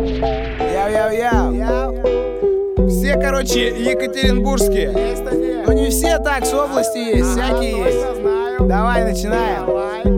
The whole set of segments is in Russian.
Яу-яу-яу. Все, короче, екатеринбургские. Но не все так, с области есть, всякие есть. Давай, начинаем.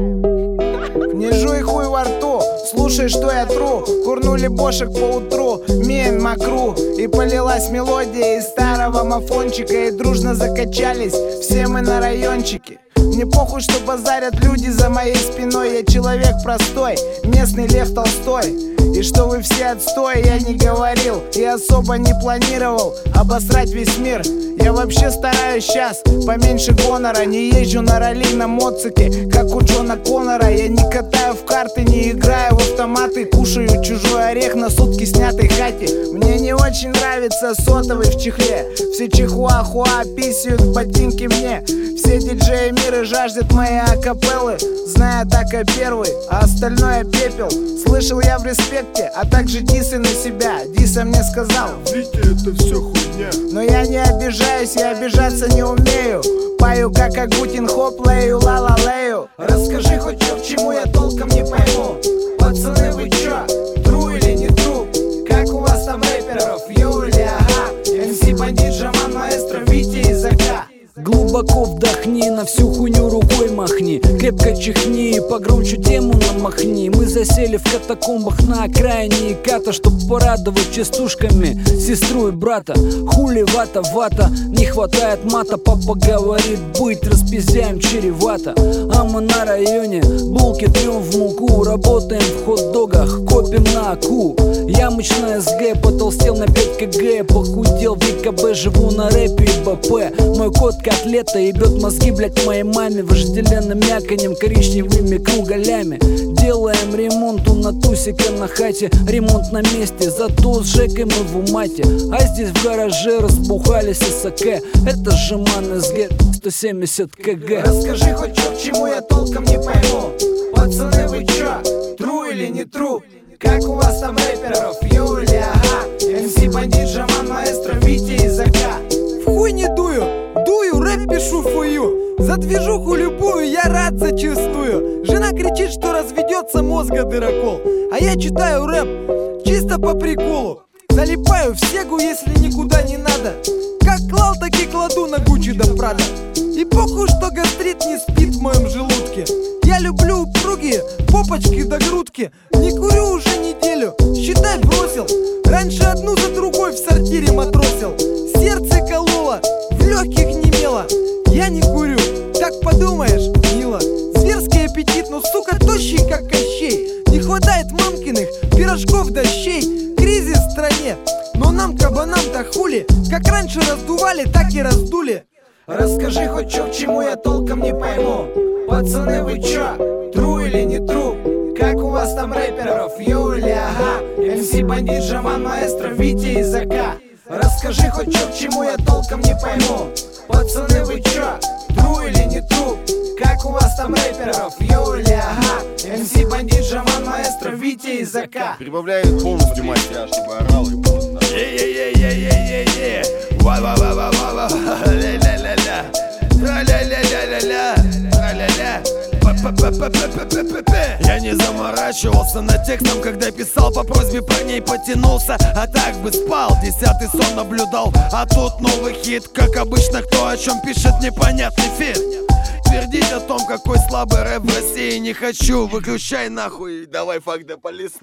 Не жуй хуй во рту, слушай, что я тру. Курнули бошек по утру, мен макру. И полилась мелодия из старого мафончика. И дружно закачались все мы на райончике. Мне похуй, что базарят люди за моей спиной. Я человек простой, местный Лев Толстой. И что вы все отстой, я не говорил и особо не планировал обосрать весь мир. Я вообще стараюсь сейчас поменьше гонора. Не езжу на ралли на моцике, как у Джона Коннора. Я не катаю в карты, не играю в автоматы. Кушаю чужой орех на сутки снятой хате. Мне не очень нравится сотовый в чехле. Все чихуахуа писают в ботинки мне. Все диджеи мира жаждут мои акапеллы, зная так я первый, а остальное пепел. Слышал я в респекте, а также дисы на себя. Диса мне сказал: Витя, это все хуйня. Но я не обижаюсь, я обижаться не умею. Пою как Агутин, хоп, лею, ла-ла-лею. Расскажи хоть чё, к чему я толком не пойму. Пацаны, вы чё, тру или не тру? Как у вас там рэперов, йоу или ага? МС Бандит, Жаман, Маэстро, Витя из АК. Глубоко вдохни, на всю хуйню рукой махни. Крепко чихни и погромче тему намахни. Мы засели в катакомбах на окраине Иката, чтоб порадовать частушками сестру и брата. Хули вата, не хватает мата. Папа говорит быть, распиздяем чревато. А мы на районе, булки трем в муку. Работаем в хот-догах, копим на АКУ. Ямочная СГ, потолстел на 5 кг. Похудел в ЕКБ, живу на рэпе и БП. Мой кот котлета ебет мозги, блять, моей маме вожделенным мяканем, коричневыми кругалями. Делаем ремонт у Натусика на хате. Ремонт на месте, зато с Жекой мы в умате. А здесь в гараже разбухались СК. Это же Жаман СГ 170 кг. Расскажи хоть чё, к чему я толком не пойму. Пацаны, вы чё, тру или не тру? Как у вас там рэперов, йоу или ага? МС Бандит, Жаман, Маэстро, Витя из АК. В хуй не дую, рэп пишу фую. За движуху любую я рад зачастую. Жена кричит, что разведется, мозга дырокол. А я читаю рэп чисто по приколу. Залипаю в сегу, если никуда не надо. Как клал, так и кладу на Гуччи да Прада. И похуй, что гастрит не спит в моем желудке. Я люблю упругие попочки до грудки. Не курю уже неделю, считай бросил. Раньше одну за другой в сортире матросил. Сердце кололо, в легких немело. Я не курю, так подумаешь, мило. Зверский аппетит, но сука тощий как Кощей. Не хватает мамкиных пирожков до щей. Кризис в стране, но нам кабанам-то хули. Как раньше раздували, так и раздули. Расскажи хоть чё, к чему я толком не пойму. Пацаны, вы чё, тру или не тру? Как у вас там рэперов, йоу или ага? МС Бандит, Жаман, Маэстро, Витя из АК. Расскажи хоть чё, к чему я толком не пойму. Пацаны, вы чё, тру или не тру? Как у вас там рэперов, йоу или ага? МС Бандит, Жаман, Маэстро, Витя из АК. Прибавляй полностью мастера, чтобы орал и просто. Ва-ва-ва-ва-ва-ва, ля-ля-ля-ля, тра-ля-ля-ля-ля-ля, тра-ля-ля. Я не заморачивался над текстом, когда писал, по просьбе парней потянулся. А так бы спал, 10-й сон наблюдал. А тут новый хит, как обычно, кто о чем пишет, непонятный фит. Твердить о том, какой слабый рэп в России не хочу. Выключай нахуй, давай факт да полис.